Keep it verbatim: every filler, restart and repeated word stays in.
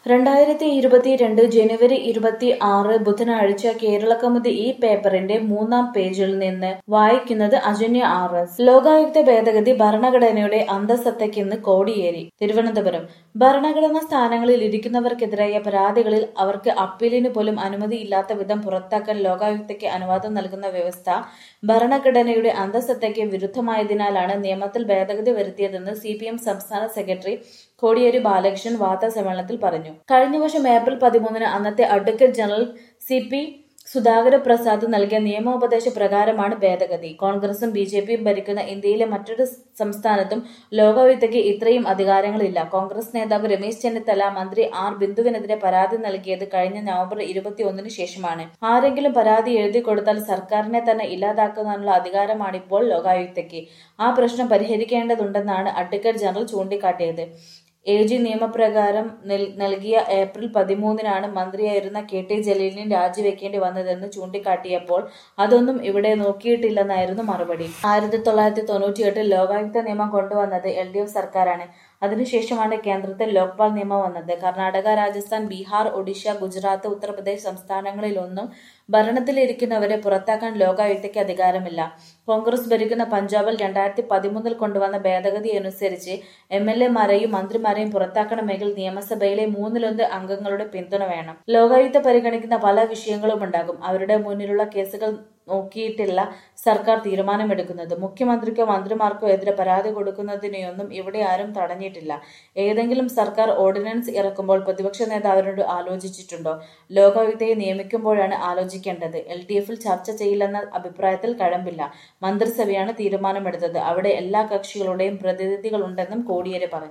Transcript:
രണ്ടായിരത്തി ഇരുപത്തിരണ്ട് ജനുവരി ഇരുപത്തി ആറ് ബുധനാഴ്ച കേരളകൗമുദി ഈ പേപ്പറിന്റെ മൂന്നാം പേജിൽ നിന്ന് വായിക്കുന്നത് അജന്യ ആർ എസ്. ലോകായുക്ത ഭേദഗതി ഭരണഘടനയുടെ അന്തഃസത്തയ്ക്കിന്ന് കോടിയേരി. തിരുവനന്തപുരം. ഭരണഘടനാ സ്ഥാനങ്ങളിൽ ഇരിക്കുന്നവർക്കെതിരായ പരാതികളിൽ അവർക്ക് അപ്പീലിന് പോലും അനുമതിയില്ലാത്ത വിധം പുറത്താക്കാൻ ലോകായുക്തയ്ക്ക് അനുവാദം നൽകുന്ന വ്യവസ്ഥ ഭരണഘടനയുടെ അന്തഃസത്തയ്ക്ക് വിരുദ്ധമായതിനാലാണ് നിയമത്തിൽ ഭേദഗതി വരുത്തിയതെന്ന് സി പി എം സംസ്ഥാന സെക്രട്ടറി കോടിയേരി ബാലകൃഷ്ണൻ വാർത്താസമ്മേളനത്തിൽ പറഞ്ഞു. കഴിഞ്ഞ വർഷം ഏപ്രിൽ പതിമൂന്നിന് അന്നത്തെ advocate general C P Sudhakara Prasad നൽകിയ നിയമോപദേശ പ്രകാരമാണ് ഭേദഗതി. കോൺഗ്രസും ബി ജെ പിയും ഭരിക്കുന്ന ഇന്ത്യയിലെ മറ്റൊരു സംസ്ഥാനത്തും ലോകായുക്തയ്ക്ക് ഇത്രയും അധികാരങ്ങളില്ല. കോൺഗ്രസ് നേതാവ് രമേശ് ചെന്നിത്തല മന്ത്രി ആർ ബിന്ദുവിനെതിരെ പരാതി നൽകിയത് കഴിഞ്ഞ നവംബർ ഇരുപത്തിയൊന്നിന് ശേഷമാണ്. ആരെങ്കിലും പരാതി എഴുതി കൊടുത്താൽ സർക്കാരിനെ തന്നെ ഇല്ലാതാക്കാനുള്ള അധികാരമാണിപ്പോൾ ലോകായുക്തയ്ക്ക്. ആ പ്രശ്നം പരിഹരിക്കേണ്ടതുണ്ടെന്നാണ് അഡ്വക്കേറ്റ് ജനറൽ ചൂണ്ടിക്കാട്ടിയത്. എ ജി നിയമപ്രകാരം നൽകിയ ഏപ്രിൽ പതിമൂന്നിനാണ് മന്ത്രിയായിരുന്ന കെ ടി ജലീലിന് രാജിവെക്കേണ്ടി വന്നതെന്ന് ചൂണ്ടിക്കാട്ടിയപ്പോൾ അതൊന്നും ഇവിടെ നോക്കിയിട്ടില്ലെന്നായിരുന്നു മറുപടി. ആയിരത്തി തൊള്ളായിരത്തി തൊണ്ണൂറ്റിയെട്ടിൽ ലോകായുക്ത നിയമം കൊണ്ടുവന്നത് എൽ ഡി എഫ് സർക്കാരാണ്. അതിനുശേഷമാണ് കേന്ദ്രത്തിൽ ലോക്പാൽ നിയമം വന്നത്. കർണാടക, രാജസ്ഥാൻ, ബീഹാർ, ഒഡീഷ, ഗുജറാത്ത്, ഉത്തർപ്രദേശ് സംസ്ഥാനങ്ങളിലൊന്നും ഭരണത്തിലിരിക്കുന്നവരെ പുറത്താക്കാൻ ലോകായുക്തയ്ക്ക് അധികാരമില്ല. കോൺഗ്രസ് ഭരിക്കുന്ന പഞ്ചാബിൽ രണ്ടായിരത്തി പതിമൂന്നിൽ കൊണ്ടുവന്ന ഭേദഗതി അനുസരിച്ച് എം എൽ എമാരെയും മന്ത്രിമാരെയും പുറത്താക്കണമെങ്കിൽ നിയമസഭയിലെ മൂന്നിലൊന്ന് അംഗങ്ങളുടെ പിന്തുണ വേണം. ലോകായുക്ത പരിഗണിക്കുന്ന പല വിഷയങ്ങളുമുണ്ടാകും. അവരുടെ മുന്നിലുള്ള കേസുകൾ നോക്കിയിട്ടില്ല സർക്കാർ തീരുമാനമെടുക്കുന്നത്. മുഖ്യമന്ത്രിക്കോ മന്ത്രിമാർക്കോ എതിരെ പരാതി കൊടുക്കുന്നതിനെയൊന്നും ഇവിടെ ആരും തടഞ്ഞിട്ടില്ല. ഏതെങ്കിലും സർക്കാർ ഓർഡിനൻസ് ഇറക്കുമ്പോൾ പ്രതിപക്ഷ നേതാവിനോട് ആലോചിച്ചിട്ടുണ്ടോ? ലോകായുക്തയെ നിയമിക്കുമ്പോഴാണ് ആലോചിക്കേണ്ടത്. എൽ ഡി എഫിൽ ചർച്ച ചെയ്യില്ലെന്ന അഭിപ്രായത്തിൽ കഴമ്പില്ല. മന്ത്രിസഭയാണ് തീരുമാനമെടുത്തത്. അവിടെ എല്ലാ കക്ഷികളുടെയും പ്രതിനിധികളുണ്ടെന്നും കോടിയേരി പറഞ്ഞു.